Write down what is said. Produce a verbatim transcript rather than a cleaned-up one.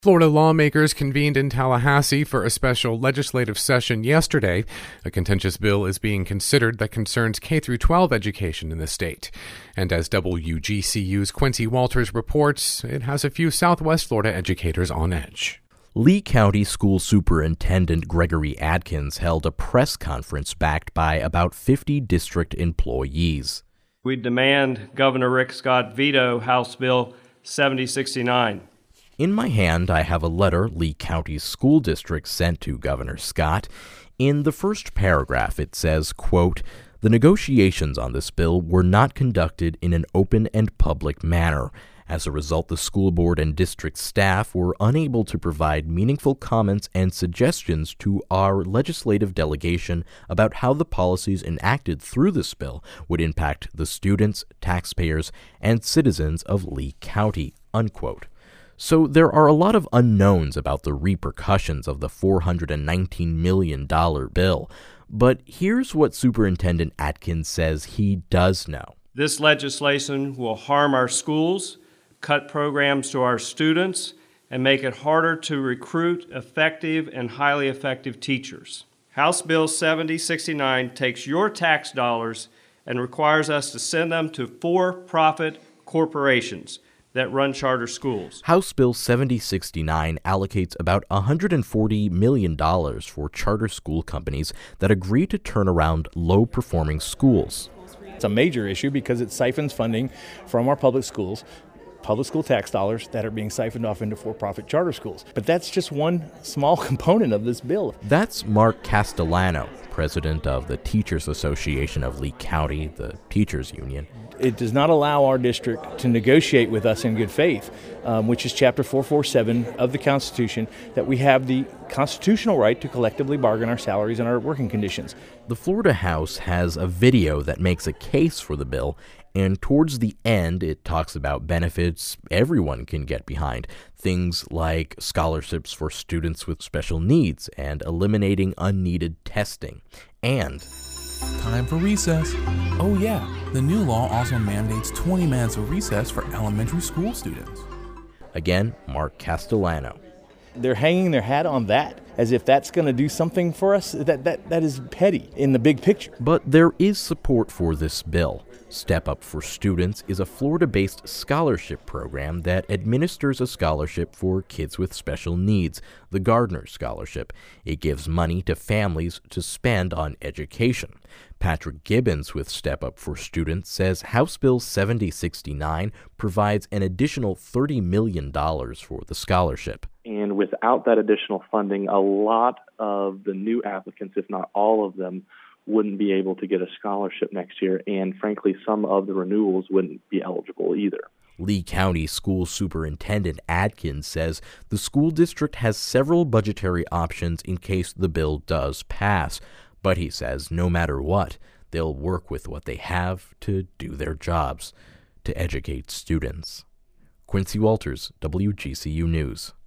Florida lawmakers convened in Tallahassee for a special legislative session yesterday. A contentious bill is being considered that concerns K through twelve education in the state. And as W G C U's Quincy Walters reports, it has a few Southwest Florida educators on edge. Lee County School Superintendent Gregory Adkins held a press conference backed by about fifty district employees. We demand Governor Rick Scott veto House Bill seventy sixty-nine. In my hand, I have a letter Lee County's school district sent to Governor Scott. In the first paragraph, it says, quote, "The negotiations on this bill were not conducted in an open and public manner. As a result, the school board and district staff were unable to provide meaningful comments and suggestions to our legislative delegation about how the policies enacted through this bill would impact the students, taxpayers, and citizens of Lee County," unquote. So there are a lot of unknowns about the repercussions of the four hundred nineteen million dollars bill. But here's what Superintendent Adkins says he does know. This legislation will harm our schools, cut programs to our students, and make it harder to recruit effective and highly effective teachers. House Bill seventy sixty-nine takes your tax dollars and requires us to send them to for-profit corporations that run charter schools. House Bill seventy sixty-nine allocates about one hundred forty million dollars for charter school companies that agree to turn around low-performing schools. It's a major issue because it siphons funding from our public schools, public school tax dollars that are being siphoned off into for-profit charter schools. But that's just one small component of this bill. That's Mark Castellano, president of the Teachers Association of Lee County, the teachers union. It does not allow our district to negotiate with us in good faith, um, which is Chapter four forty-seven of the Constitution, that we have the constitutional right to collectively bargain our salaries and our working conditions. The Florida House has a video that makes a case for the bill, and towards the end, it talks about benefits everyone can get behind. Things like scholarships for students with special needs and eliminating unneeded testing. And time for recess. Oh yeah, the new law also mandates twenty minutes of recess for elementary school students. Again, Mark Castellano. They're hanging their hat on that as if that's going to do something for us. That, that, that is petty in the big picture. But there is support for this bill. Step Up for Students is a Florida-based scholarship program that administers a scholarship for kids with special needs, the Gardner Scholarship. It gives money to families to spend on education. Patrick Gibbons with Step Up for Students says House Bill seventy sixty-nine provides an additional thirty million dollars for the scholarship. And without that additional funding, a lot of the new applicants, if not all of them, wouldn't be able to get a scholarship next year, and frankly, some of the renewals wouldn't be eligible either. Lee County School Superintendent Adkins says the school district has several budgetary options in case the bill does pass, but he says no matter what, they'll work with what they have to do their jobs, to educate students. Quincy Walters, W G C U News.